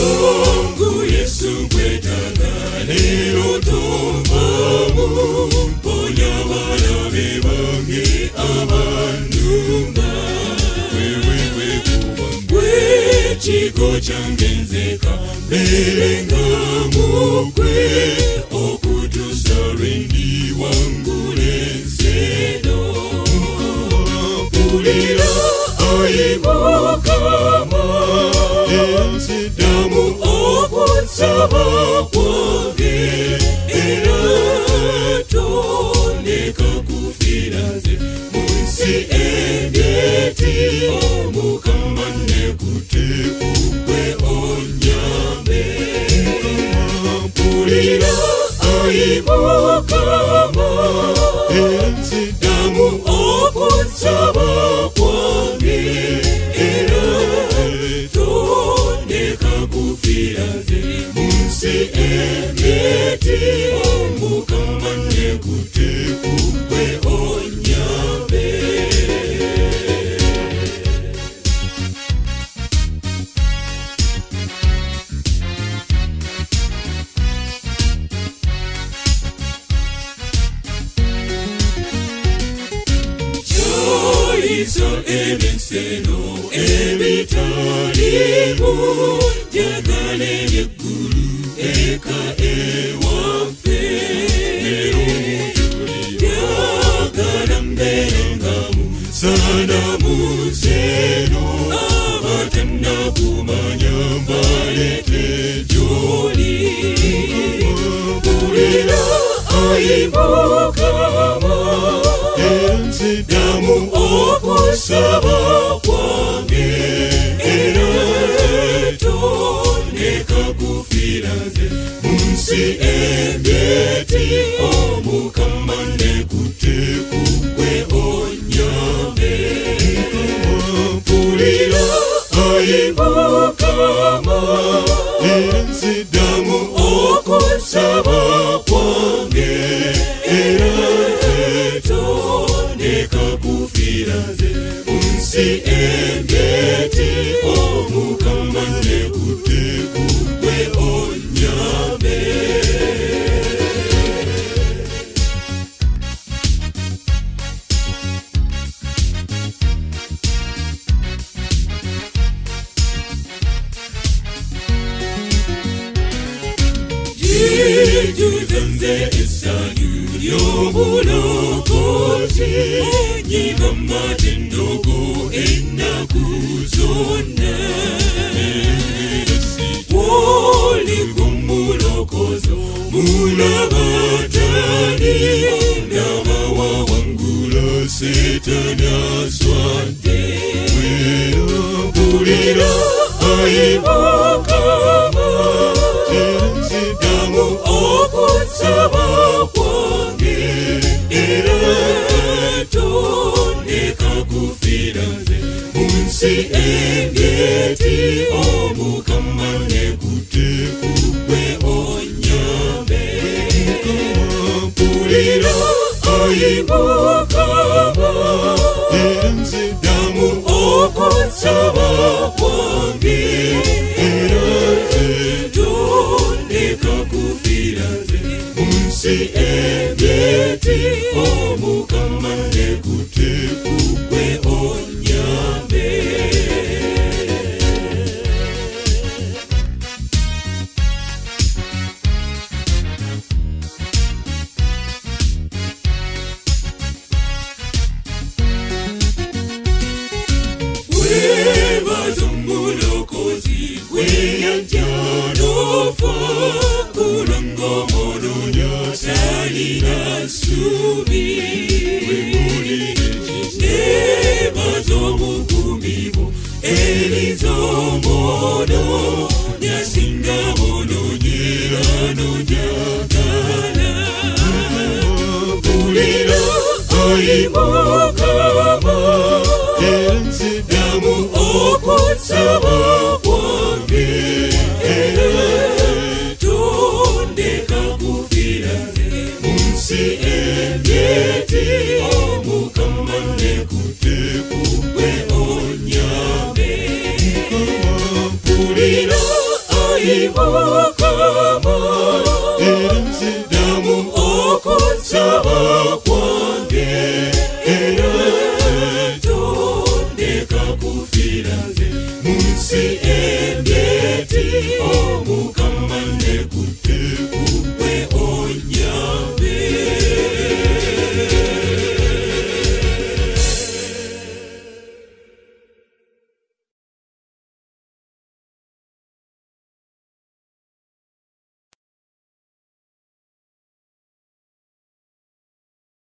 Mungu Yesu kwetagane otomamu ponya bana bebange abandunga wewe kubangwe chiko changenzeka belenga mukwe okutusarendi wangu nensedo pulira aibukama damu okutsaba kwange era toneka kufiraze munsi endeti omukama nekutekukwe onyambe pulira aibukama damu okutsaba kwange era toneka kufiraze munsi endeti omukama nekutekukwe onyambe Joyisa ebenseno ebitalimu jagale yeggulu eka ewafe jagala mberengamu sana muzeno abatemna kumanya mbalete joli pulira aibukama damu okusaba kwange era toneka kufiraze munsi endeti omukama nekutekukwe onyambe pulira aibukama damu okusaba kwange era toneka kufiraze munsi endeti omukama nekutekukwe onyambe Jijuzenze esanyu yobulokozi Nyiga matendogo enakuzona Woli kumulokozo munabatani Nabawa wangula setani aswante Pulira aibukama damu okutsaba kwange era toneka kufiraze munsi endeti omukama nekutekukwe onyambe pulira aibukama damu okutsaba kwange era toneka kufiraze munsi endeti omukama nekutekukwe onyambe webazo mulokozi weyanjanofa kulangomononya salina subi nebazo mukumibo elizomono nyasinga mono nyirano nyagala pulira aibukama damu okutsaba kwange era mukama damu okusaba kwange era tondeka kufira nze munsi endeti omukama nekuna